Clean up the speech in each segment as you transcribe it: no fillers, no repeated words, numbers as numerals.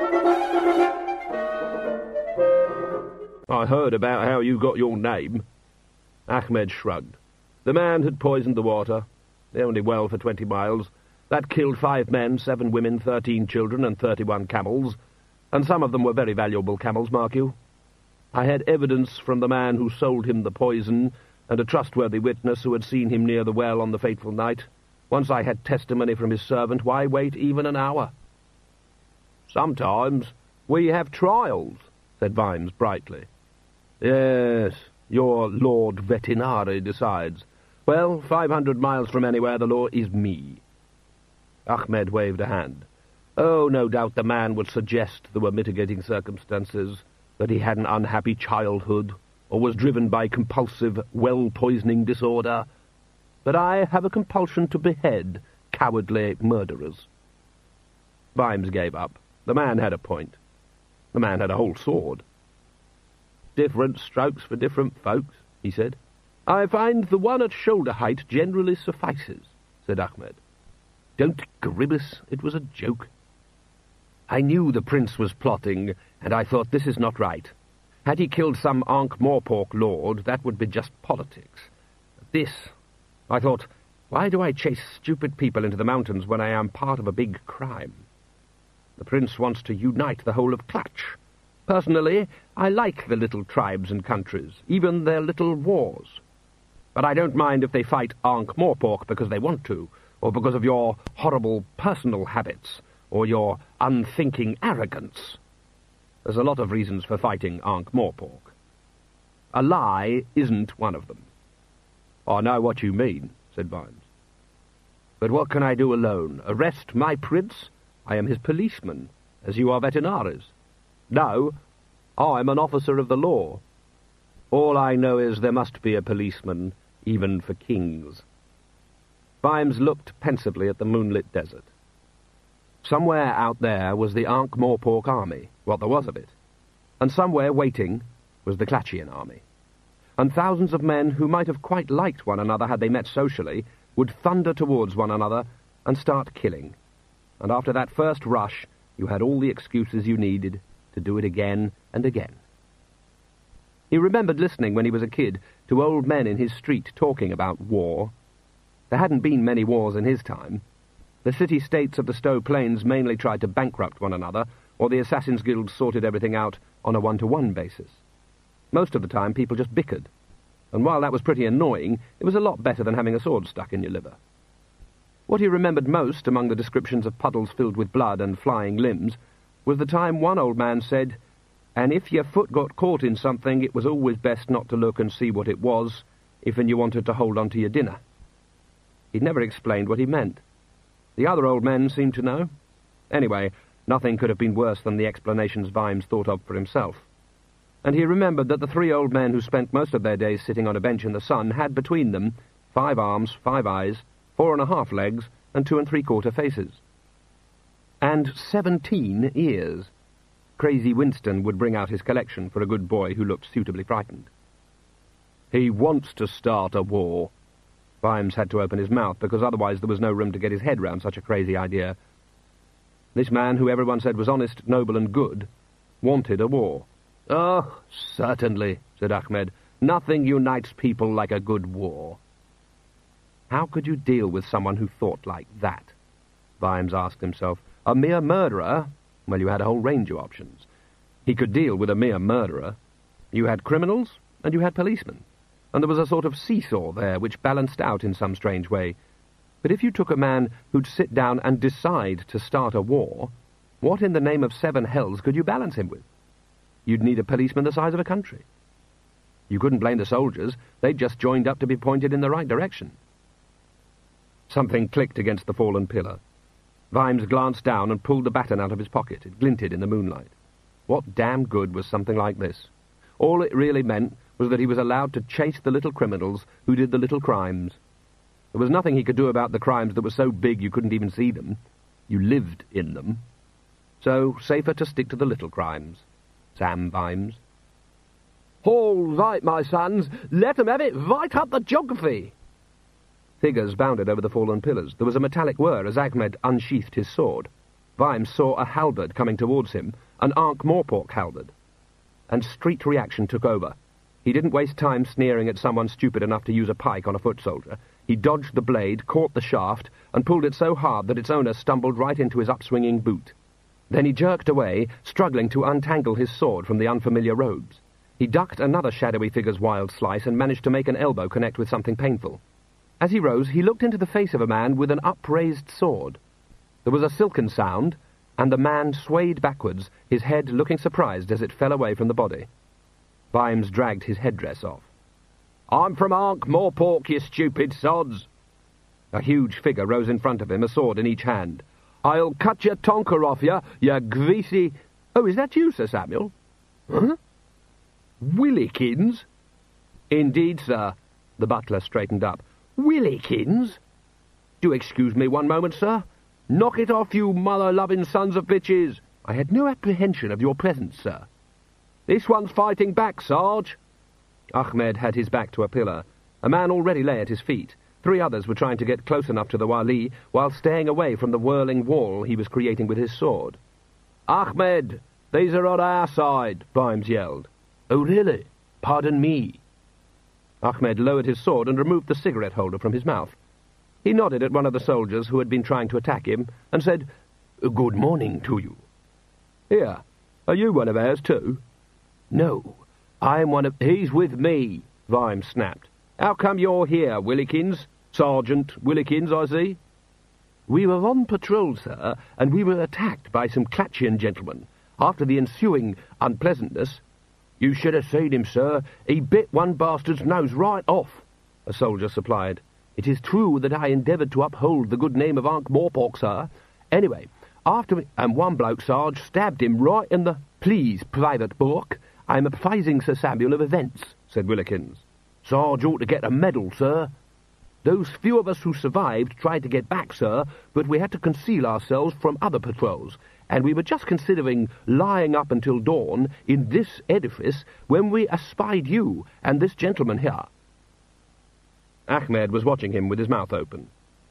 I heard about how you got your name. Ahmed shrugged. The man had poisoned the water. The only well for 20 miles. That killed 5 men, 7 women, 13 children, and 31 camels. And some of them were very valuable camels, mark you. I had evidence from the man who sold him the poison, and a trustworthy witness who had seen him near the well on the fateful night. Once I had testimony from his servant, why wait even an hour? Sometimes we have trials, said Vimes brightly. Yes, your Lord Vetinari decides. Well, 500 miles from anywhere, the law is me. Ahmed waved a hand. Oh, no doubt the man would suggest there were mitigating circumstances, that he had an unhappy childhood, or was driven by compulsive well-poisoning disorder. But I have a compulsion to behead cowardly murderers. Vimes gave up. The man had a point. The man had a whole sword. Different strokes for different folks, he said. I find the one at shoulder height generally suffices, said Ahmed. Don't grimace, it was a joke. I knew the prince was plotting, and I thought this is not right. Had he killed some Ankh-Morpork lord, that would be just politics. This, I thought, why do I chase stupid people into the mountains when I am part of a big crime? The prince wants to unite the whole of Klatch. Personally, I like the little tribes and countries, even their little wars. But I don't mind if they fight Ankh-Morpork because they want to, or because of your horrible personal habits, or your unthinking arrogance. There's a lot of reasons for fighting Ankh-Morpork. A lie isn't one of them. I know what you mean, said Vimes. But what can I do alone? Arrest my prince? I am his policeman, as you are Vetinari's. No, I'm an officer of the law. All I know is there must be a policeman, even for kings. Vimes looked pensively at the moonlit desert. Somewhere out there was the Ankh-Morpork army, what there was of it, and somewhere waiting was the Klatchian army. And thousands of men who might have quite liked one another had they met socially would thunder towards one another and start killing. And after that first rush, you had all the excuses you needed to do it again and again. He remembered listening when he was a kid to old men in his street talking about war. There hadn't been many wars in his time. The city-states of the Stowe Plains mainly tried to bankrupt one another, or the Assassin's Guild sorted everything out on a one-to-one basis. Most of the time, people just bickered. And while that was pretty annoying, it was a lot better than having a sword stuck in your liver. What he remembered most, among the descriptions of puddles filled with blood and flying limbs, was the time one old man said, "And if your foot got caught in something, it was always best not to look and see what it was, if you wanted to hold on to your dinner." He'd never explained what he meant. The other old men seemed to know. Anyway, nothing could have been worse than the explanations Vimes thought of for himself. And he remembered that the 3 old men who spent most of their days sitting on a bench in the sun had between them 5 arms, 5 eyes, 4½ legs, and 2 3/4 faces. And 17 ears. Crazy Winston would bring out his collection for a good boy who looked suitably frightened. He wants to start a war. Vimes had to open his mouth, because otherwise there was no room to get his head round such a crazy idea. This man, who everyone said was honest, noble, and good, wanted a war. Oh, certainly, said Ahmed. Nothing unites people like a good war. How could you deal with someone who thought like that? Vimes asked himself. A mere murderer? Well, you had a whole range of options. He could deal with a mere murderer. You had criminals, and you had policemen. And there was a sort of seesaw there which balanced out in some strange way. But if you took a man who'd sit down and decide to start a war, what in the name of 7 hells could you balance him with? You'd need a policeman the size of a country. You couldn't blame the soldiers. They'd just joined up to be pointed in the right direction. Something clicked against the fallen pillar. Vimes glanced down and pulled the baton out of his pocket. It glinted in the moonlight. What damn good was something like this? All it really meant was that he was allowed to chase the little criminals who did the little crimes. There was nothing he could do about the crimes that were so big you couldn't even see them. You lived in them. So, safer to stick to the little crimes. Sam Vimes. All right, my sons, let 'em have it right up the geography. Figures bounded over the fallen pillars. There was a metallic whir as Ahmed unsheathed his sword. Vimes saw a halberd coming towards him, an Ankh-Morpork halberd. And street reaction took over. He didn't waste time sneering at someone stupid enough to use a pike on a foot soldier. He dodged the blade, caught the shaft, and pulled it so hard that its owner stumbled right into his upswinging boot. Then he jerked away, struggling to untangle his sword from the unfamiliar robes. He ducked another shadowy figure's wild slice and managed to make an elbow connect with something painful. As he rose, he looked into the face of a man with an upraised sword. There was a silken sound, and the man swayed backwards, his head looking surprised as it fell away from the body. Vimes dragged his headdress off. "I'm from Ankh-Morpork, you stupid sods!" A huge figure rose in front of him, a sword in each hand. "I'll cut your tonker off you greasy—" "Oh, is that you, Sir Samuel?" "Huh? Willikins?" "Indeed, sir." The butler straightened up. "Willikins? Do excuse me one moment, sir. Knock it off, you mother-loving sons of bitches. I had no apprehension of your presence, sir." "This one's fighting back, Sarge." Ahmed had his back to a pillar. A man already lay at his feet. 3 others were trying to get close enough to the wali while staying away from the whirling wall he was creating with his sword. "Ahmed, these are on our side," Vimes yelled. "Oh, really? Pardon me." Ahmed lowered his sword and removed the cigarette holder from his mouth. He nodded at one of the soldiers who had been trying to attack him and said, "Good morning to you." "Here, are you one of ours too?" "No, I'm one of—" "He's with me," Vimes snapped. "How come you're here, Willikins? Sergeant Willikins, I see." "We were on patrol, sir, and we were attacked by some Clatchian gentlemen. After the ensuing unpleasantness—" "You should have seen him, sir. He bit one bastard's nose right off," a soldier supplied. "It is true that I endeavoured to uphold the good name of Ankh-Morpork, sir. Anyway, and one bloke, Sarge, stabbed him right in the—" "Please, Private Bourke, I'm apprising Sir Samuel of events," said Willikins. "Sarge ought to get a medal, sir. Those few of us who survived tried to get back, sir, but we had to conceal ourselves from other patrols, and we were just considering lying up until dawn in this edifice when we espied you and this gentleman here." Ahmed was watching him with his mouth open.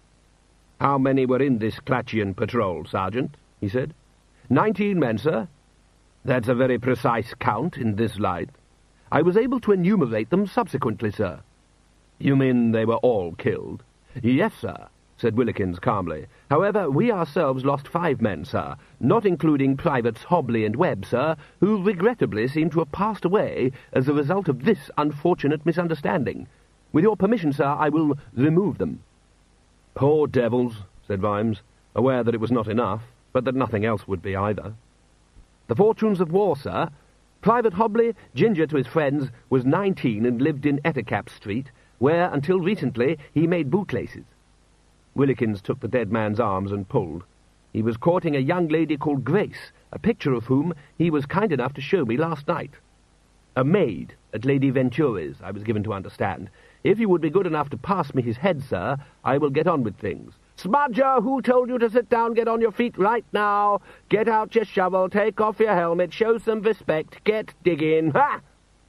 "How many were in this Clatchian patrol, Sergeant?" he said. 19 men, sir." "That's a very precise count in this light." "I was able to enumerate them subsequently, sir." "You mean they were all killed?" "Yes, sir," said Willikins calmly. "However, we ourselves lost 5 men, sir, not including Privates Hobley and Webb, sir, who regrettably seem to have passed away as a result of this unfortunate misunderstanding. With your permission, sir, I will remove them." "Poor devils," said Vimes, aware that it was not enough, but that nothing else would be either. "The fortunes of war, sir. Private Hobley, ginger to his friends, was 19 and lived in Ettercap Street, where, until recently, he made bootlaces." Willikins took the dead man's arms and pulled. "He was courting a young lady called Grace, a picture of whom he was kind enough to show me last night. A maid at Lady Ventura's, I was given to understand. If you would be good enough to pass me his head, sir, I will get on with things." "Smudger, who told you to sit down? Get on your feet right now. Get out your shovel, take off your helmet, show some respect, get digging. Ha!"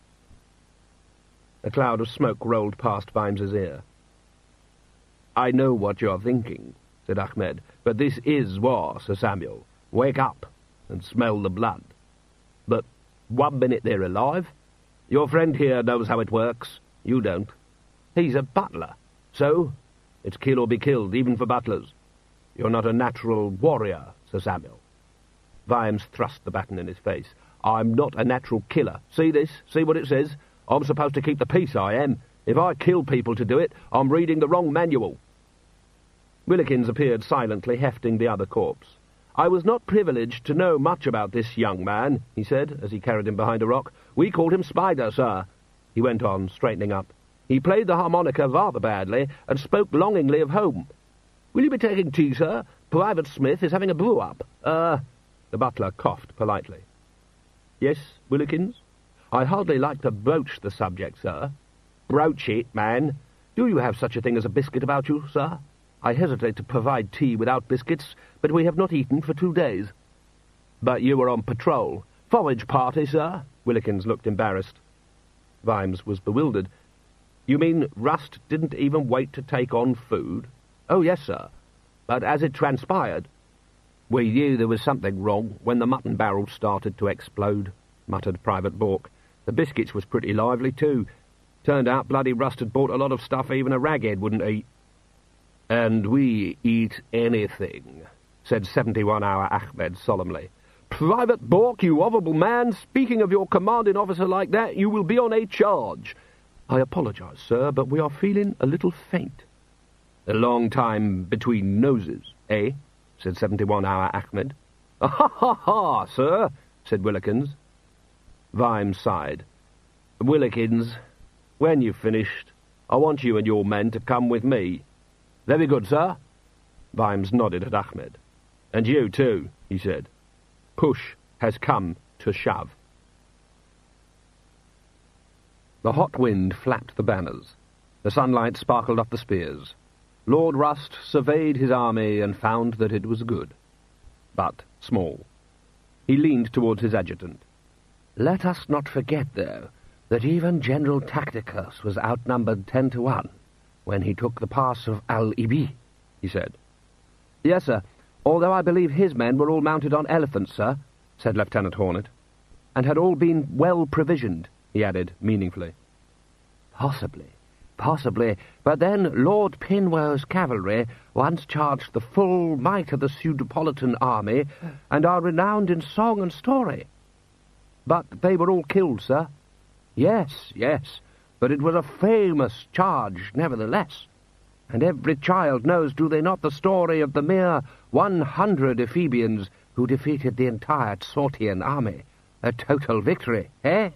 A cloud of smoke rolled past Vimes's ear. "I know what you're thinking," said Ahmed, "but this is war, Sir Samuel. Wake up and smell the blood. But 1 minute they're alive. Your friend here knows how it works. You don't. He's a butler. So, it's kill or be killed, even for butlers. You're not a natural warrior, Sir Samuel." Vimes thrust the baton in his face. "I'm not a natural killer. See this? See what it says? I'm supposed to keep the peace, I am. If I kill people to do it, I'm reading the wrong manual." Willikins appeared silently, hefting the other corpse. "I was not privileged to know much about this young man," he said, as he carried him behind a rock. "We called him Spider, sir," he went on, straightening up. "He played the harmonica rather badly, and spoke longingly of home. Will you be taking tea, sir? Private Smith is having a brew-up. The butler coughed politely. "Yes, Willikins? I hardly like to broach the subject, sir." "Broach it, man. Do you have such a thing as a biscuit about you, sir? I hesitate to provide tea without biscuits, but we have not eaten for 2 days." "But you were on patrol." "Forage party, sir." Willikins looked embarrassed. Vimes was bewildered. "You mean Rust didn't even wait to take on food?" "Oh, yes, sir. But as it transpired—" "We knew there was something wrong when the mutton barrels started to explode," muttered Private Bourke. "The biscuits was pretty lively, too. Turned out bloody Rust had bought a lot of stuff even a raghead wouldn't eat." "And we eat anything," said 71-hour Ahmed solemnly. "Private Bourke, you honourable man, speaking of your commanding officer like that, you will be on a charge." "I apologise, sir, but we are feeling a little faint." "A long time between noses, eh?" said 71-hour Ahmed. "Ha, sir," said Willikins. Vimes sighed. "Willikins, when you've finished, I want you and your men to come with me." "Very good, sir." Vimes nodded at Ahmed. "And you too," he said. "Push has come to shove." The hot wind flapped the banners. The sunlight sparkled off the spears. Lord Rust surveyed his army and found that it was good, but small. He leaned towards his adjutant. "Let us not forget, though, that even General Tacticus was outnumbered 10-1 when he took the pass of Al-Ibi," he said. "Yes, sir, although I believe his men were all mounted on elephants, sir," said Lieutenant Hornet, "and had all been well provisioned," he added meaningfully. Possibly, but then Lord Pinwo's cavalry once charged the full might of the Pseudopolitan army, and are renowned in song and story." "But they were all killed, sir." Yes, but it was a famous charge, nevertheless. And every child knows, do they not, the story of the mere 100 Ephebians who defeated the entire Tsortian army? A total victory, eh?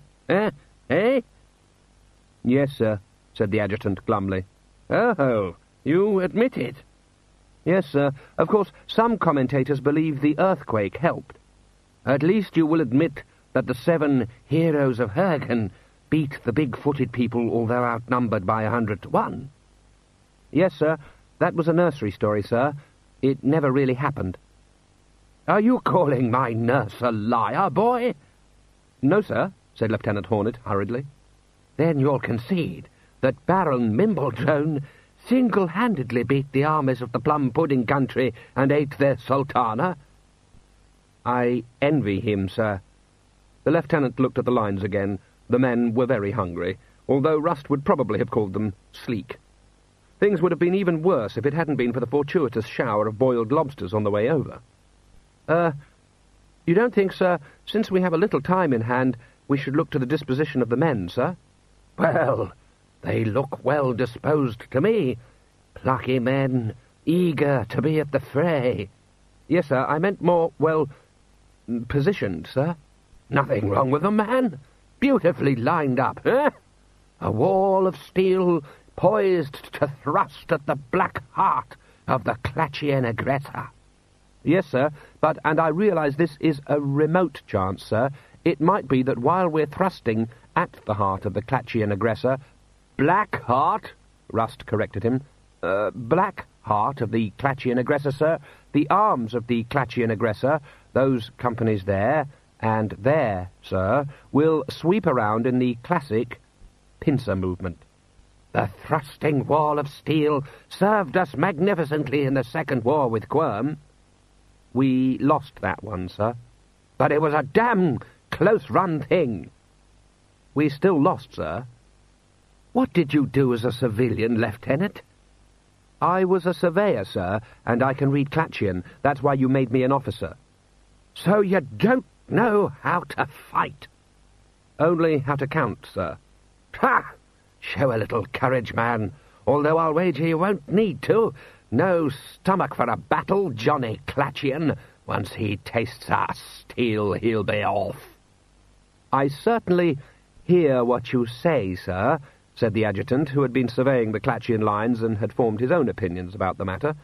"Yes, sir," said the adjutant glumly. "Oh, you admit it?" "Yes, sir. Of course, some commentators believe the earthquake helped." "At least you will admit that the 7 heroes of Hergen beat the big-footed people, although outnumbered by 100-1. "Yes, sir. That was a nursery story, sir. It never really happened." "Are you calling my nurse a liar, boy?" "No, sir," said Lieutenant Hornet hurriedly. "Then you'll concede that Baron Mimblejone single-handedly beat the armies of the plum-pudding country and ate their sultana?" "I envy him, sir." The lieutenant looked at the lines again. The men were very hungry, although Rust would probably have called them sleek. Things would have been even worse if it hadn't been for the fortuitous shower of boiled lobsters on the way over. You don't think, sir, since we have a little time in hand, we should look to the disposition of the men, sir?" "Well, they look well disposed to me. Plucky men, eager to be at the fray." "Yes, sir, I meant more, positioned, sir." "Nothing wrong with them, man. Beautifully lined up, eh? A wall of steel poised to thrust at the black heart of the Clatchian aggressor." "Yes, sir, and I realise this is a remote chance, sir. It might be that while we're thrusting at the heart of the Clatchian aggressor—" "Black heart," Rust corrected him. Black heart of the Clatchian aggressor, sir. The arms of the Clatchian aggressor, those companies there and there, sir, will sweep around in the classic pincer movement." "The thrusting wall of steel served us magnificently in the Second War with Quirm." "We lost that one, sir." "But it was a damn close-run thing." "We still lost, sir." "What did you do as a civilian, Lieutenant?" "I was a surveyor, sir, and I can read Clatchian. That's why you made me an officer." "So you don't know how to fight?" "Only how to count, sir." "Ha! Show a little courage, man, although I'll wager you won't need to. No stomach for a battle, Johnny Clatchian. Once he tastes our steel, he'll be off." "I certainly hear what you say, sir," said the adjutant, who had been surveying the Clatchian lines and had formed his own opinions about the matter.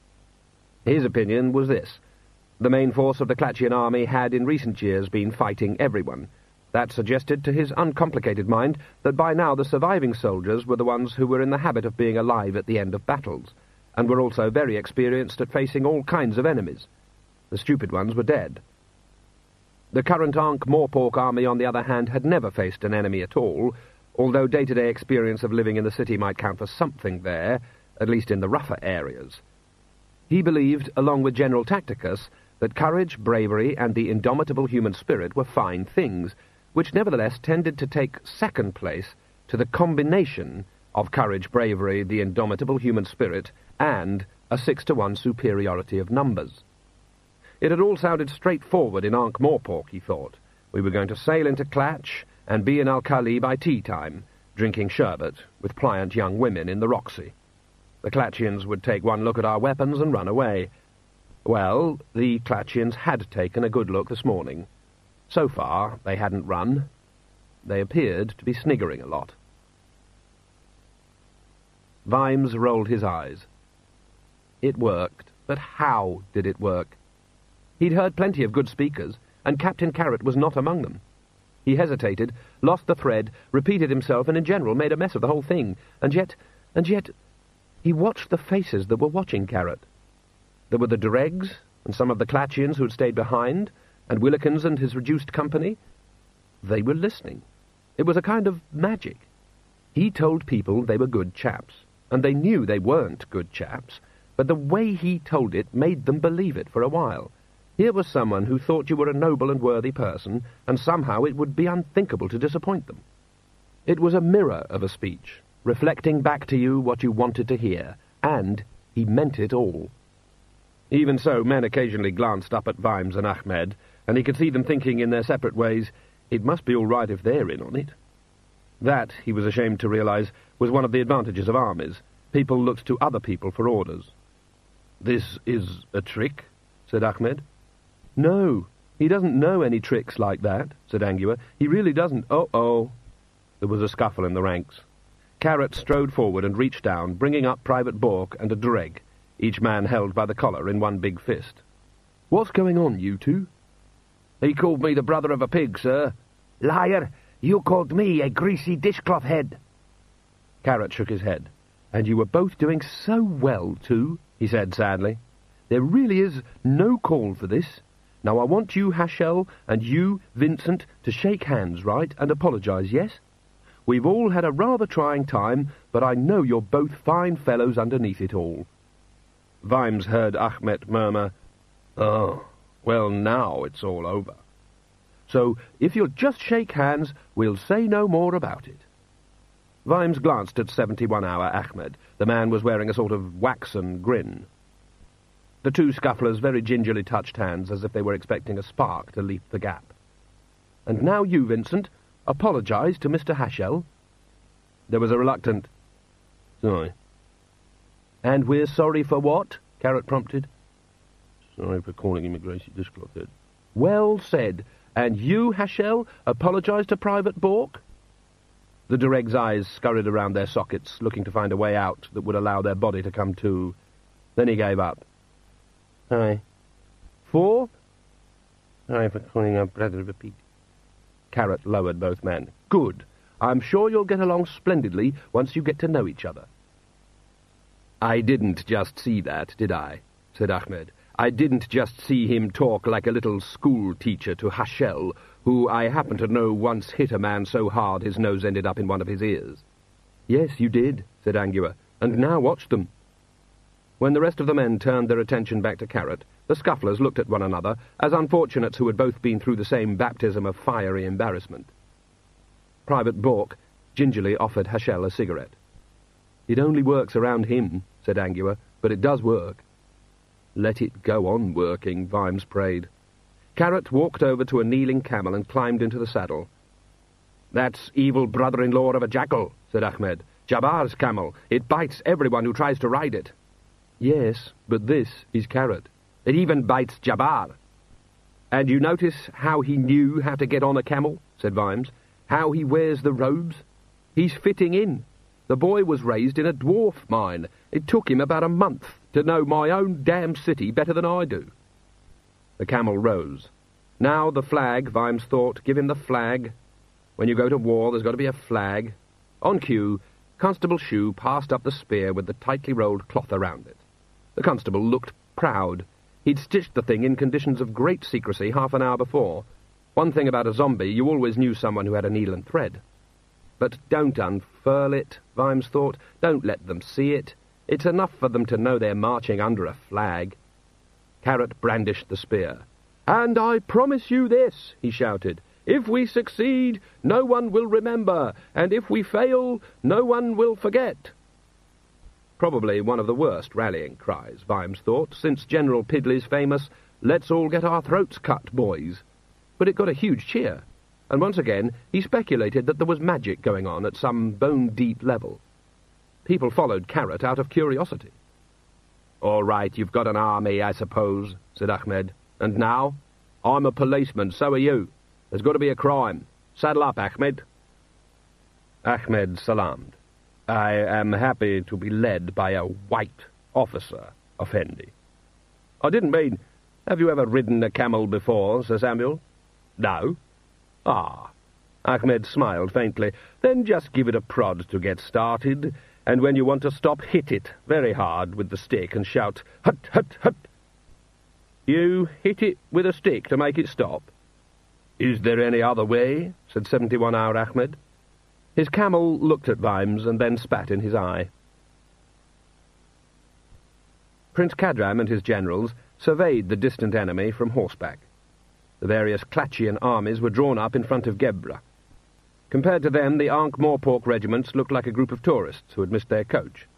His opinion was this: the main force of the Clatchian army had in recent years been fighting everyone. That suggested to his uncomplicated mind that by now the surviving soldiers were the ones who were in the habit of being alive at the end of battles, and were also very experienced at facing all kinds of enemies. The stupid ones were dead. The current Ankh-Morpork army, on the other hand, had never faced an enemy at all, although day-to-day experience of living in the city might count for something there, at least in the rougher areas. He believed, along with General Tacticus, that courage, bravery, and the indomitable human spirit were fine things, which nevertheless tended to take second place to the combination of courage, bravery, the indomitable human spirit, and a 6-to-1 superiority of numbers. It had all sounded straightforward in Ankh-Morpork, he thought. We were going to sail into Clatch and be in Al-Khali by tea-time, drinking sherbet with pliant young women in the Roxy. The Clatchians would take one look at our weapons and run away. Well, the Clatchians had taken a good look this morning. So far, they hadn't run. They appeared to be sniggering a lot. Vimes rolled his eyes. It worked, but how did it work? He'd heard plenty of good speakers, and Captain Carrot was not among them. He hesitated, lost the thread, repeated himself, and in general made a mess of the whole thing. And yet, he watched the faces that were watching Carrot. There were the Dregs, and some of the Clatchians who had stayed behind, and Willikins and his reduced company. They were listening. It was a kind of magic. He told people they were good chaps, and they knew they weren't good chaps, but the way he told it made them believe it for a while. Here was someone who thought you were a noble and worthy person, and somehow it would be unthinkable to disappoint them. It was a mirror of a speech, reflecting back to you what you wanted to hear, and he meant it all. Even so, men occasionally glanced up at Vimes and Ahmed, and he could see them thinking in their separate ways, it must be all right if they're in on it. That, he was ashamed to realize, was one of the advantages of armies. People looked to other people for orders. "This is a trick?" said Ahmed. "No, he doesn't know any tricks like that," said Angua. "He really doesn't." Oh. There was a scuffle in the ranks. Carrot strode forward and reached down, bringing up Private Bork and a Dreg, each man held by the collar in one big fist. "What's going on, you two?" "He called me the brother of a pig, sir." "Liar! You called me a greasy dishcloth head." Carrot shook his head. "And you were both doing so well, too," he said sadly. "There really is no call for this. Now I want you, Hashel, and you, Vincent, to shake hands, right, and apologize, yes? We've all had a rather trying time, but I know you're both fine fellows underneath it all." Vimes heard Ahmed murmur, "Oh, well, now it's all over. So, if you'll just shake hands, we'll say no more about it." Vimes glanced at 71-hour Ahmed. The man was wearing a sort of waxen grin. The two scufflers very gingerly touched hands as if they were expecting a spark to leap the gap. "And now you, Vincent, apologize to Mr. Hashel." There was a reluctant, "Sorry." "And we're sorry for what?" Carrot prompted. "Sorry for calling him a greasy dishcloth head." "Well said. And you, Hashel, apologize to Private Bork?" The Dureg's eyes scurried around their sockets, looking to find a way out that would allow their body to come to. Then he gave up. "Aye." "For?" "Sorry for calling our brother of a pig." Carrot lowered both men. "Good. I'm sure you'll get along splendidly once you get to know each other." "I didn't just see that, did I?" said Ahmed. "I didn't just see him talk like a little school teacher to Hashel, who I happen to know once hit a man so hard his nose ended up in one of his ears." "Yes, you did," said Angua, "and now watch them." When the rest of the men turned their attention back to Carrot, the scufflers looked at one another as unfortunates who had both been through the same baptism of fiery embarrassment. Private Bork gingerly offered Hashel a cigarette. "It only works around him," said Angua, "but it does work." "Let it go on working," Vimes prayed. Carrot walked over to a kneeling camel and climbed into the saddle. "That's evil brother-in-law of a jackal," said Ahmed. "Jabbar's camel. It bites everyone who tries to ride it." "Yes, but this is Carrot." "It even bites Jabbar." "And you notice how he knew how to get on a camel?" said Vimes. "How he wears the robes? He's fitting in. The boy was raised in a dwarf mine. It took him about a month to know my own damn city better than I do." The camel rose. Now the flag, Vimes thought. Give him the flag. When you go to war, there's got to be a flag. On cue, Constable Shoe passed up the spear with the tightly rolled cloth around it. The constable looked proud. He'd stitched the thing in conditions of great secrecy half an hour before. One thing about a zombie, you always knew someone who had a needle and thread. But don't unfurl it, Vimes thought. Don't let them see it. It's enough for them to know they're marching under a flag. Carrot brandished the spear. "And I promise you this," he shouted. "If we succeed, no one will remember, and if we fail, no one will forget." Probably one of the worst rallying cries, Vimes thought, since General Pidley's famous, "Let's all get our throats cut, boys." But it got a huge cheer, and once again he speculated that there was magic going on at some bone-deep level. People followed Carrot out of curiosity. "All right, you've got an army, I suppose," said Ahmed. "And now? I'm a policeman, so are you. There's got to be a crime. Saddle up, Ahmed." Ahmed salaamed. "I am happy to be led by a white officer, Effendi." "I didn't mean, have you ever ridden a camel before, Sir Samuel?" "No." "Ah." Ahmed smiled faintly. "Then just give it a prod to get started, and when you want to stop, hit it very hard with the stick and shout, 'Hut, hut, hut!'" "You hit it with a stick to make it stop?" "Is there any other way?" said 71-hour Ahmed. His camel looked at Vimes and then spat in his eye. Prince Cadram and his generals surveyed the distant enemy from horseback. The various Klatchian armies were drawn up in front of Gebra. Compared to them, the Ankh-Morpork regiments looked like a group of tourists who had missed their coach.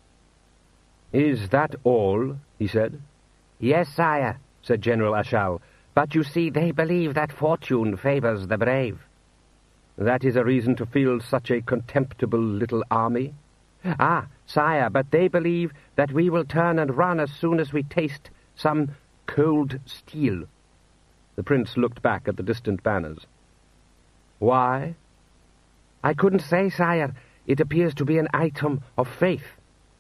"Is that all?" he said. "Yes, sire," said General Ashal, "but you see, they believe that fortune favours the brave." "That is a reason to feel such a contemptible little army?" "Ah, sire, but they believe that we will turn and run as soon as we taste some cold steel." The prince looked back at the distant banners. "Why?" "I couldn't say, sire. It appears to be an item of faith."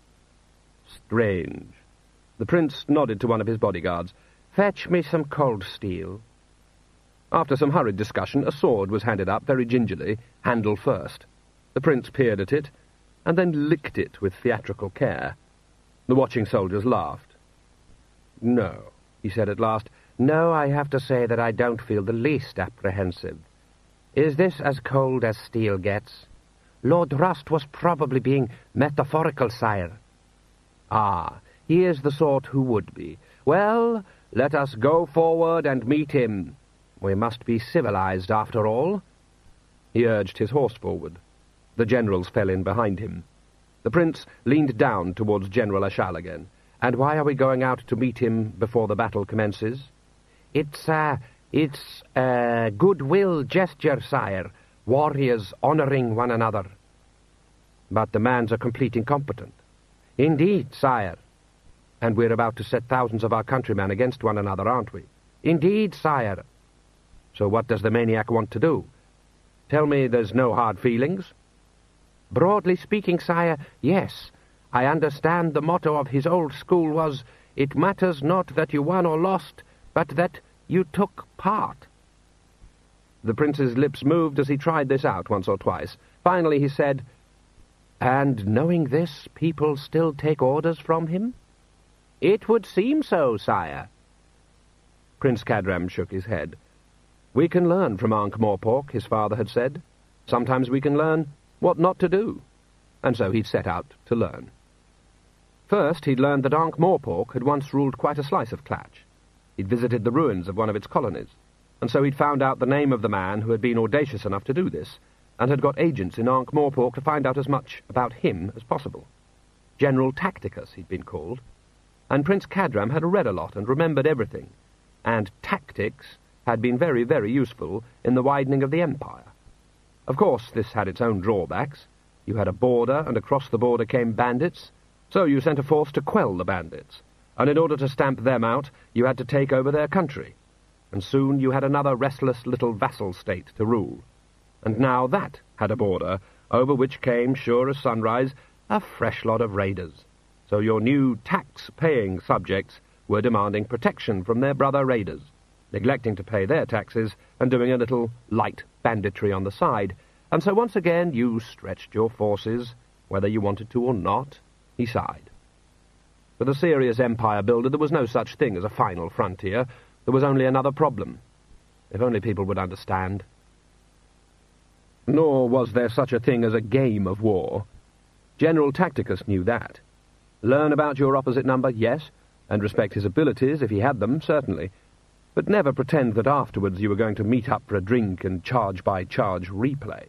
"Strange." The prince nodded to one of his bodyguards. "Fetch me some cold steel." After some hurried discussion, a sword was handed up very gingerly, handle first. The prince peered at it, and then licked it with theatrical care. The watching soldiers laughed. "No," he said at last. "No, I have to say that I don't feel the least apprehensive. Is this as cold as steel gets? Lord Rust was probably being metaphorical, sire." "Ah, he is the sort who would be. Well, let us go forward and meet him. We must be civilized, after all." He urged his horse forward. The generals fell in behind him. The prince leaned down towards General Ashal again. "And why are we going out to meet him before the battle commences?" It's a goodwill gesture, sire. Warriors honoring one another." "But the man's a complete incompetent." "Indeed, sire." "And we're about to set thousands of our countrymen against one another, aren't we?" "Indeed, sire." "So what does the maniac want to do? Tell me there's no hard feelings?" "Broadly speaking, sire, yes. I understand the motto of his old school was, 'It matters not that you won or lost, but that you took part.'" The prince's lips moved as he tried this out once or twice. Finally he said, "And knowing this, people still take orders from him?" "It would seem so, sire." Prince Cadram shook his head. "We can learn from Ankh-Morpork," his father had said. "Sometimes we can learn what not to do." And so he'd set out to learn. First, he'd learned that Ankh-Morpork had once ruled quite a slice of Klatch. He'd visited the ruins of one of its colonies, and so he'd found out the name of the man who had been audacious enough to do this, and had got agents in Ankh-Morpork to find out as much about him as possible. General Tacticus, he'd been called. And Prince Cadram had read a lot and remembered everything, and tactics had been very, very useful in the widening of the empire. Of course, this had its own drawbacks. You had a border, and across the border came bandits, so you sent a force to quell the bandits, and in order to stamp them out, you had to take over their country, and soon you had another restless little vassal state to rule. And now that had a border, over which came, sure as sunrise, a fresh lot of raiders. So your new tax-paying subjects were demanding protection from their brother raiders, neglecting to pay their taxes and doing a little light banditry on the side. And so once again you stretched your forces, whether you wanted to or not. He sighed. For the serious empire builder, there was no such thing as a final frontier. There was only another problem. If only people would understand. Nor was there such a thing as a game of war. General Tacticus knew that. Learn about your opposite number, yes, and respect his abilities if he had them, certainly, but never pretend that afterwards you were going to meet up for a drink and charge-by-charge replay.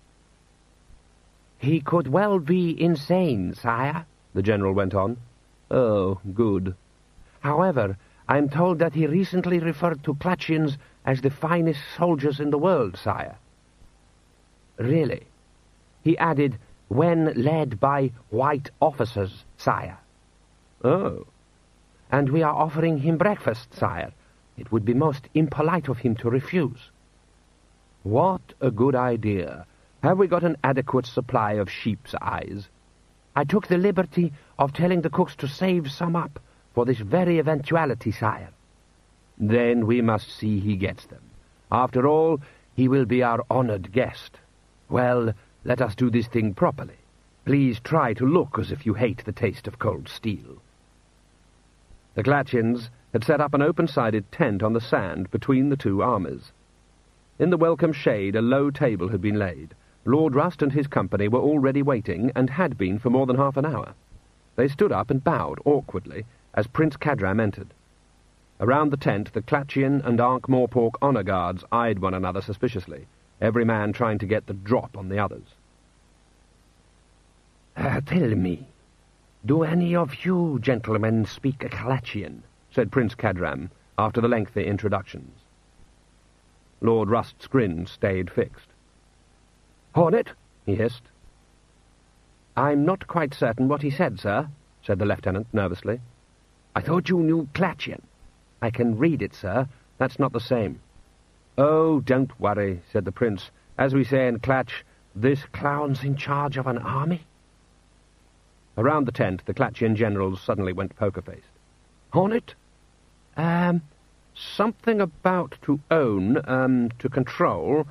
"He could well be insane, sire," the general went on. "Oh, good." "However, I am told that he recently referred to Klatchians as the finest soldiers in the world, sire." "Really?" "He added, when led by white officers, sire." "Oh." "And we are offering him breakfast, sire. It would be most impolite of him to refuse." "What a good idea. Have we got an adequate supply of sheep's eyes?" "I took the liberty of telling the cooks to save some up for this very eventuality, sire." "Then we must see he gets them. After all, he will be our honoured guest. Well, let us do this thing properly. Please try to look as if you hate the taste of cold steel." The Klatchians had set up an open-sided tent on the sand between the two armies. In the welcome shade a low table had been laid. Lord Rust and his company were already waiting, and had been for more than half an hour. They stood up and bowed awkwardly as Prince Cadram entered. Around the tent the Klatchian and Ankh-Morpork honour guards eyed one another suspiciously, every man trying to get the drop on the others. "Tell me, do any of you gentlemen speak Klatchian?" said Prince Cadram, after the lengthy introductions. Lord Rust's grin stayed fixed. "Hornet," he hissed. "I'm not quite certain what he said, sir," said the lieutenant nervously. "I thought you knew Klatchian." "I can read it, sir. That's not the same." "Oh, don't worry," said the prince. "As we say in Klatch, this clown's in charge of an army?" Around the tent the Klatchian generals suddenly went poker-faced. "Hornet? Something about to own, to control,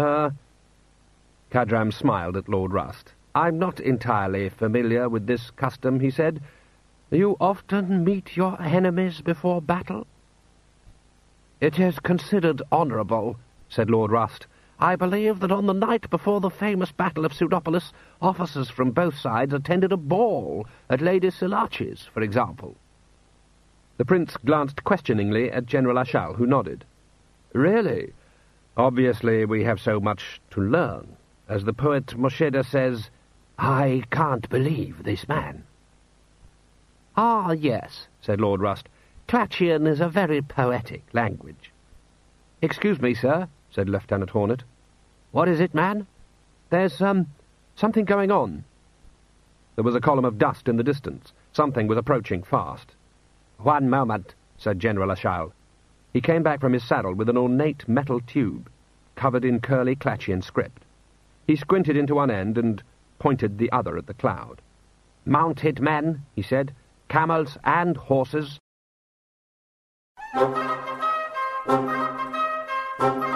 Cadram smiled at Lord Rust. "I'm not entirely familiar with this custom," he said. "You often meet your enemies before battle?" "It is considered honourable," said Lord Rust. "I believe that on the night before the famous Battle of Pseudopolis, officers from both sides attended a ball at Lady Selachi's, for example." The prince glanced questioningly at General Ashal, who nodded. "Really? Obviously we have so much to learn. As the poet Mosheda says, 'I can't believe this man.'" "Ah, yes," said Lord Rust. "Klatchian is a very poetic language." "Excuse me, sir," said Lieutenant Hornet. "What is it, man?" "There's, something going on." There was a column of dust in the distance. Something was approaching fast. "One moment," said General Ashal. He came back from his saddle with an ornate metal tube, covered in curly Klatchian script. He squinted into one end and pointed the other at the cloud. "Mounted men," he said, "camels and horses."